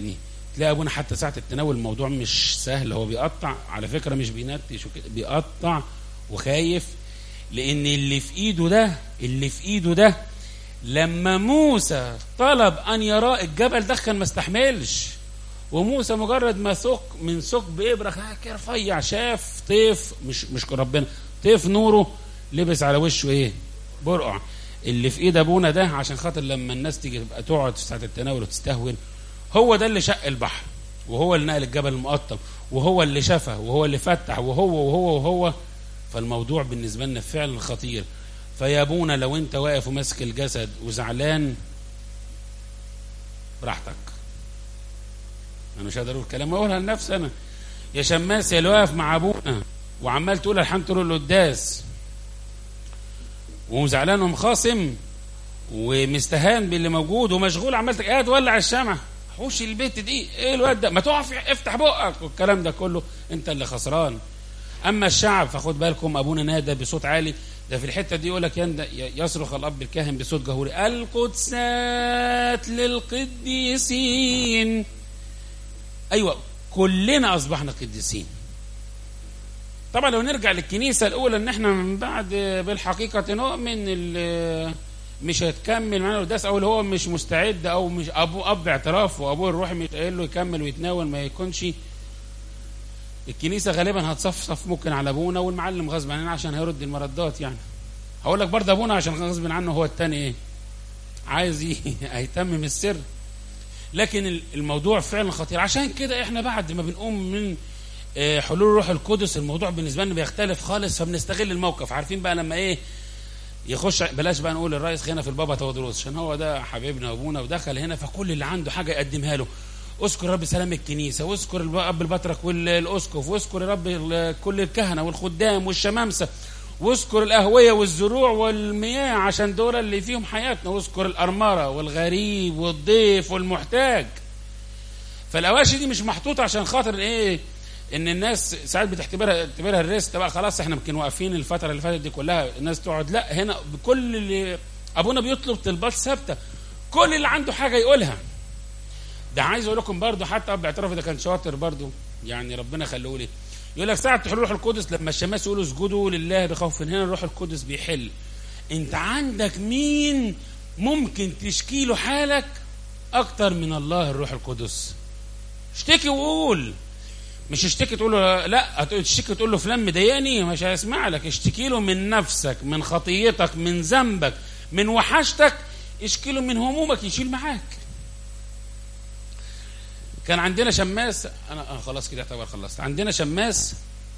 تلاقي ابونا حتى ساعه التناول الموضوع مش سهل، هو بيقطع على فكره، مش بينتش وكده، بيقطع وخايف، لان اللي في ايده ده لما موسى طلب ان يراه الجبل ده كان ما استحملش، وموسى مجرد ما من ثقب ابره كده رفيع شاف طيف، مش ربنا، طيف نوره لبس على وشه ايه؟ برقع. اللي في ايد ابونا ده عشان خاطر لما الناس تيجي تبقى تقعد في ساعه التناول وتستهون، هو ده اللي شق البحر، وهو اللي نقل الجبل المقطم، وهو اللي شفى، وهو اللي فتح، وهو. فالموضوع بالنسبه لنا فعلا خطير. فيا ابونا لو انت واقف وماسك الجسد وزعلان براحتك، انا مش هقدر اقول كلام اقولها لنفسي انا. يا شماس يا اللي واقف مع ابونا وعمال تقول الحمد لله القداس وزعلان ومخاصم ومستهان باللي موجود ومشغول، عمال قاعد ولع الشمع، حوش البيت دي ايه الواد ده، ما تقف افتح بقك والكلام ده كله، انت اللي خسران. اما الشعب فخد بالكم، ابونا نادى بصوت عالي، ده في الحته دي يقول لك يصرخ الاب الكاهن بصوت جهوري: القدسات للقديسين. ايوه كلنا اصبحنا قديسين. طبعا لو نرجع للكنيسه الاولى، ان احنا من بعد بالحقيقه نؤمن اللي مش هتكمل معانا القداس، او اللي هو مش مستعد، او مش اب اعتراف وابوه الروحي مش قايل له يكمل ويتناول، ما يكونش الكنيسه غالبا هتصفصف ممكن على ابونا والمعلم غصب عننا عشان هيرد المردات. يعني هقول لك برضه ابونا عشان غصب عنه هو الثاني ايه عايز هيتمم السر. لكن الموضوع فعلا خطير. عشان كده احنا بعد ما بنقوم من حلول الروح القدس الموضوع بالنسبه لنا بيختلف خالص، فبنستغل الموقف. عارفين بقى لما ايه يخش، بلاش بقى نقول الرئيس خينا في البابا تودروس عشان هو ده حبيبنا وابونا ودخل هنا، فكل اللي عنده حاجه يقدمها له، اذكر رب سلام الكنيسه، واذكر الاب البطرك والاسقف، واذكر رب كل الكهنه والخدام والشمامسه، واذكر القهويه والزروع والمياه عشان دول اللي فيهم حياتنا، واذكر الارمره والغريب والضيف والمحتاج. فالاواشي دي مش محطوطه عشان خاطر ايه ان الناس ساعات بتعتبرها الريست بقى، خلاص احنا يمكن واقفين الفتره اللي فاتت دي كلها الناس تقعد. لا، هنا بكل اللي ابونا بيطلب طلبات ثابته، كل اللي عنده حاجه يقولها. ده عايز اقول لكم برضه حتى اب اعترافي ده كان شاطر برضه، يعني ربنا خلوه لي، يقول لك ساعه حلول الروح القدس لما الشماس يقولوا اسجدوا لله بخوف، هنا الروح القدس بيحل. انت عندك مين ممكن تشكي له حالك اكتر من الله الروح القدس؟ اشتكي وقول، مش اشتكي تقول له لا، تشتكي تقول له فلان مضايقني مش هيسمع لك. اشتكي له من نفسك، من خطيتك، من ذنبك، من وحشتك، اشكي له من همومك يشيل معاك. كان عندنا شماس، انا خلاص كده اعتبر خلصت. عندنا شماس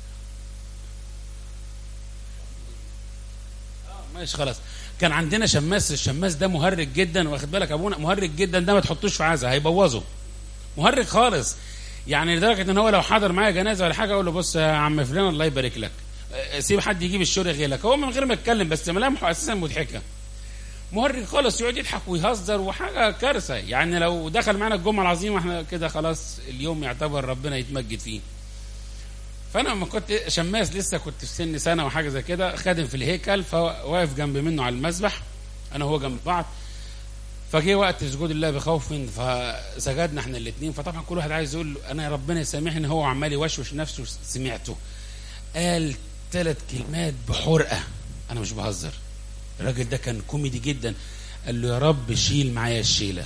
ماشي خلاص. كان عندنا شماس، الشماس ده مهرج جدا، واخد بالك ابونا مهرج جدا، ده ما تحطوش في عزا هيبوظه، مهرج خالص. يعني لدرجه ان هو لو حضر معايا جنازه ولا حاجه اقول له بص يا عم فلان الله يبارك لك، سيب حد يجيب الشور يغيلك، هو من غير ما يتكلم بس ملامحه اساسا مضحكه، مهرج خالص، يقعد يضحك ويهزر وحاجه كارثه. يعني لو دخل معانا الجمعه العظيمه احنا كده خلاص اليوم يعتبر ربنا يتمجد فيه. فانا لما كنت شماس لسه كنت في سن سنه وحاجه زي كده، خادم في الهيكل، فواقف جنب منه على المسبح، انا وهو جنب بعض، فجه وقت سجود الله بخوف، فسجدنا احنا الاثنين. فطبعا كل واحد عايز يقول له انا ربنا يسامحني، هو عمال يوشوش نفسه. سمعته قال 3 كلمات بحرقه، انا مش بهزر، الراجل ده كان كوميدي جدا. قال له يا رب شيل معايا الشيله،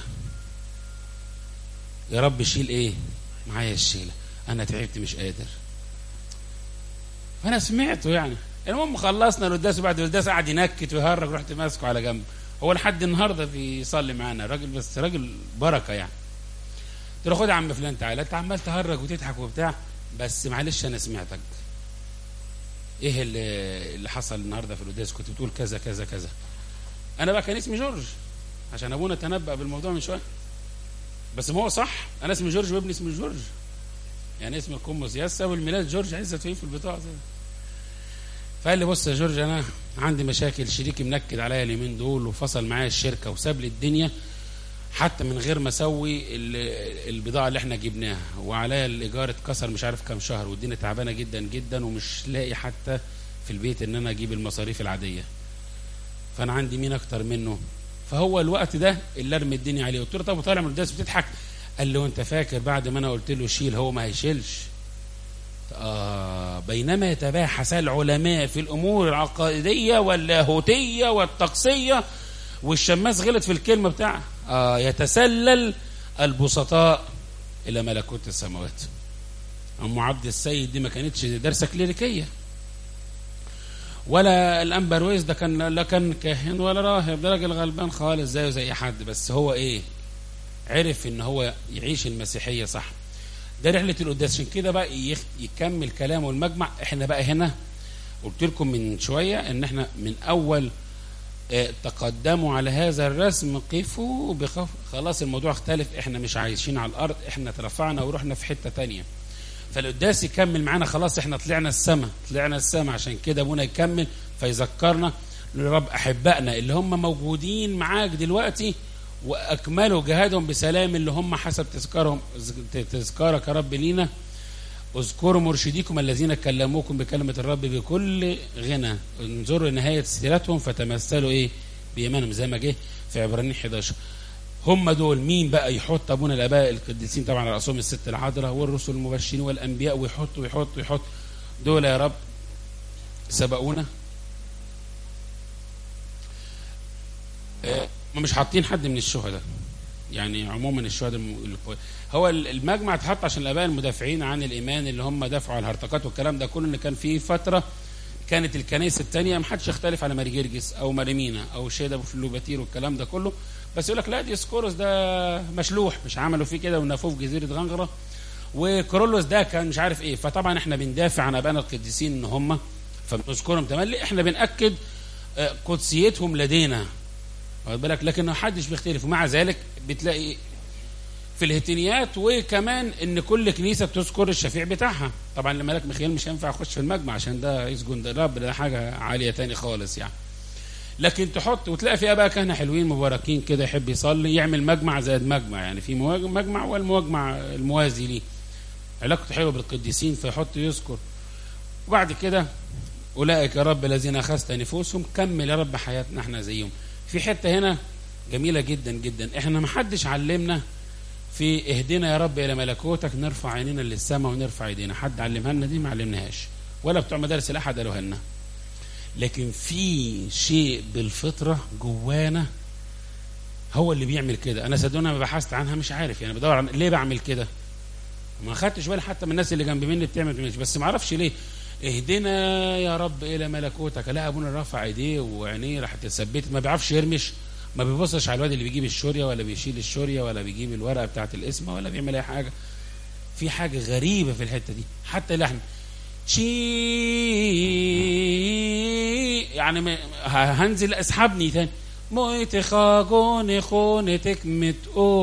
يا رب شيل ايه معايا الشيله، انا تعبت مش قادر. فانا سمعته يعني. المهم خلصنا القداس، وبعد القداس قعد ينكت ويهرج، رحت ماسكه على جنب، هو لحد النهارده بيصلي معانا راجل، بس راجل بركه يعني. قلت له خد يا عم فلان تعالى، انت عمال تهرج وتضحك وبتاع، بس معلش انا سمعتك، ايه اللي حصل النهارده في القداس؟ كنت بتقول كذا كذا كذا. انا بقى كان اسمي جورج عشان ابونا تنبأ بالموضوع من شويه، بس ما هو صح، انا اسمي جورج وابني اسمه جورج، يعني اسم القمص ياسا والميلاد جورج عزت فيه في البطاقه. فقال لي بص يا جورج، انا عندي مشاكل، شريكي منكد عليا اليومين دول وفصل معايا الشركه وساب لي الدنيا حتى من غير ما اسوي البضاعه اللي احنا جبناها، وعليا الايجار اتكسر مش عارف كام شهر، والدنيا تعبانه جدا جدا، ومش لاقي حتى في البيت ان انا اجيب المصاريف العاديه، فانا عندي مين اكتر منه؟ فهو الوقت ده اللي ارمي الدنيا عليه. قلت له طب وطالع من القداس بتضحك؟ قال له انت فاكر بعد ما انا قلت له شيل هو ما هيشيلش؟ بينما يتباحث العلماء في الامور العقائديه واللاهوتيه والطقسيه، والشماس غلط في الكلمه بتاعه، يتسلل البسطاء الى ملكوت السماوات. ام عبد السيد دي ما كانتش دارسه كليريكيه، ولا الانبرويز ده كان لا كان كاهن ولا راهب، ده راجل غلبان خالص زيه زي حد، بس هو ايه؟ عرف ان هو يعيش المسيحيه صح. ده رحله القداس. عشان كده بقى يكمل كلامه المجمع. احنا بقى هنا قلت لكم من شويه ان احنا من اول تقدموا على هذا الرسم قفوا بخف، خلاص الموضوع اختلف، احنا مش عايشين على الارض، احنا ترفعنا ورحنا في حته تانية. فالقداس يكمل معانا، خلاص احنا طلعنا السماء. عشان كده ابونا يكمل فيذكرنا لرب احبائنا اللي هم موجودين معاك دلوقتي واكملوا جهادهم بسلام، اللي هم حسب تذكارك يا رب لينا. اذكروا مرشديكم الذين كلموكم بكلمة الرب بكل غنى، انظروا نهاية سيرتهم فتمثلوا ايه؟ بإيمانهم، زي ما جه في عبرانيين 11. هم دول مين بقى؟ يحط ابونا الاباء القديسين طبعا على راسهم الست العذراء والرسل المبشرين والانبياء، ويحط دول يا رب سبقونا. مش حاطين حد من الشهداء، يعني عموما الشهداء هو المجمع اتحط عشان الاباء المدافعين عن الايمان، اللي هم دافعوا عن الهرطقات والكلام ده كله. ان كان في فتره كانت الكنائس الثانيه ما حدش يختلف على ماري جرجس او ماريمينا او شيدا فلوباتير والكلام ده كله، بس يقول لك لا ديسكوروس ده مشلوح، مش عملوا فيه كده ونفوه في جزيره غنغره، وكرولوس ده كان مش عارف ايه. فطبعا احنا بندافع عن ابائنا القديسين ان هم فبنذكرهم تملي، احنا بنأكد قدسيتهم لدينا، واخد بالك، لكن ما حدش بيختلف. ومع ذلك بتلاقي في الهتنيات وكمان ان كل كنيسه بتذكر الشفيع بتاعها. طبعا الملاك ميخائيل مش هينفع يخش في المجمع عشان ده يسجن ده الرب، ده حاجه عاليه تاني خالص يعني. لكن تحط وتلاقي في اباء كهنه حلوين مباركين كده يحب يصلي يعمل مجمع زائد مجمع، يعني في مجمع والمجمع الموازي ليه علاقته حلوه بالقديسين فيحط يذكر. وبعد كده اولئك يا رب الذين اخذت نفوسهم، كمل يا رب حياتنا احنا زيهم. في حته هنا جميله جدا جدا، احنا ما حدش علمنا في اهدنا يا رب الى ملكوتك نرفع عينينا للسماء ونرفع ايدينا، حد علمها لنا دي؟ ما علمناهاش، ولا بتوع مدارس الاحد قالوها لنا. لكن في شيء بالفطره جوانا هو اللي بيعمل كده. انا صدقوني ما بحثت عنها، مش عارف يعني، بدور عن ليه بعمل كده، ما خدتش بالي حتى من الناس اللي جنب مني بتعمل، بس ما اعرفش ليه. اهدنا يا رب الى ملكوتك، لا ابونا رفع ايديه وعينيه راح تثبت، ما بيعرفش يرمش، ما بيبصش على الواد اللي بيجيب الشوريه ولا بيشيل الشوريه ولا بيجيب الورقه بتاعه الاسم ولا بيعمل اي حاجه. في حاجه غريبه في الحته دي. حتى لحن يعني هنزل اسحبني تاني مويت خاجوني خوني تكمت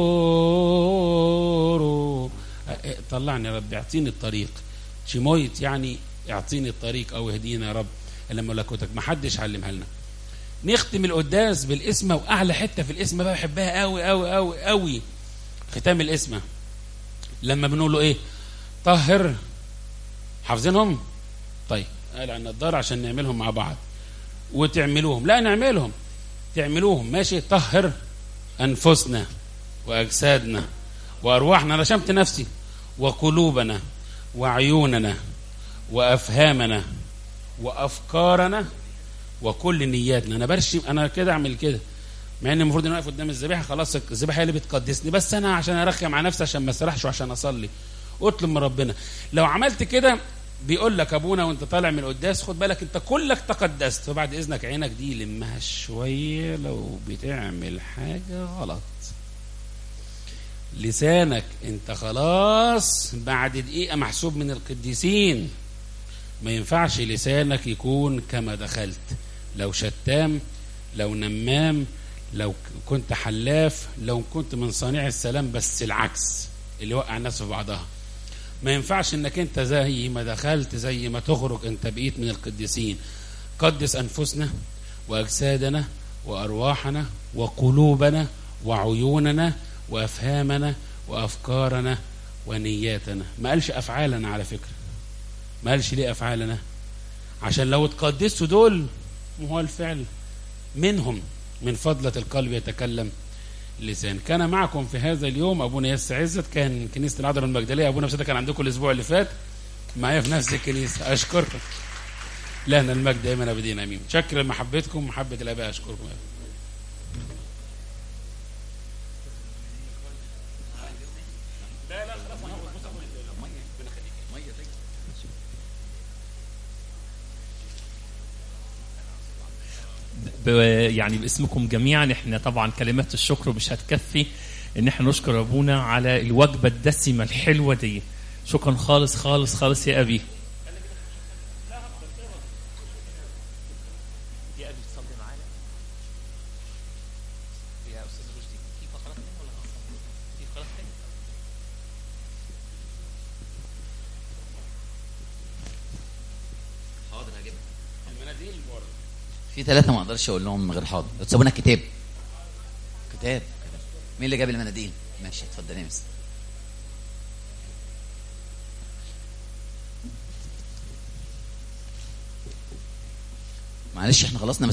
اورو، طلعني يا رب اعطيني الطريق. مويت يعني اعطيني الطريق او اهدينا يا رب الى ملكوتك، ما حدش علمها لنا. نختم القداس بالاسمه، واعلى حته في الاسمه بقى بحبها قوي قوي قوي قوي ختام الاسمه، لما بنقول له ايه؟ طهر. حافظينهم؟ طيب قال عن النضاره عشان نعملهم مع بعض وتعملوهم. لا نعملهم، تعملوهم ماشي. طهر انفسنا واجسادنا وارواحنا، رشمت نفسي، وقلوبنا وعيوننا وافهامنا وافكارنا وكل نياتنا. انا برشم، انا كده اعمل كده، مع ان المفروض ان انا اقف قدام الذبيحه، خلاص الذبيحه هي اللي بتقدسني، بس انا عشان ارخم مع نفسي عشان ما اسرحش وعشان اصلي اطلب من ربنا. لو عملت كده بيقول لك ابونا وانت طالع من القداس خد بالك انت كلك تقدست، فبعد اذنك عينك دي لمها شويه لو بتعمل حاجه غلط. لسانك انت خلاص بعد دقيقه محسوب من القديسين، ما ينفعش لسانك يكون كما دخلت، لو شتام، لو نمام، لو كنت حلاف، لو كنت من صانع السلام بس العكس اللي وقع الناس في بعضها. ما ينفعش انك انت زي ما دخلت زي ما تخرج، انت بقيت من القديسين. قدس انفسنا واجسادنا وارواحنا وقلوبنا وعيوننا وافهامنا وافكارنا ونياتنا. ما قالش افعالنا على فكره، ما قالش ليه افعالنا؟ عشان لو اتقدسوا دول، وهو الفعل منهم من فضلة القلب يتكلم اللسان. كان معكم في هذا اليوم أبونا ياس عزت، كان كنيسة العذراء المجدلية. أبونا بسيطة كان عندكم الأسبوع اللي فات معايا في نفس الكنيسة. أشكركم، لنا المجد دائما أبدين أمين. شكرا محبتكم، محبة الآباء. أشكركم. يعني باسمكم جميعا احنا طبعا كلمات الشكر مش هتكفي ان احنا نشكر ابونا على الوجبه الدسمه الحلوه دي. شكرا خالص خالص خالص يا ابي. يا ابي تصلي معانا يا استاذ رشدي. في فقرات ثانيه ولا في فقرات ثانيه؟ حاضر هجيبها. المناديل برضه في 3 ما اقدرش اقول لهم غير حاضر. تسيبونا كتاب مين اللي جاب المناديل؟ ماشي اتفضل يا مس. معلش احنا خلصنا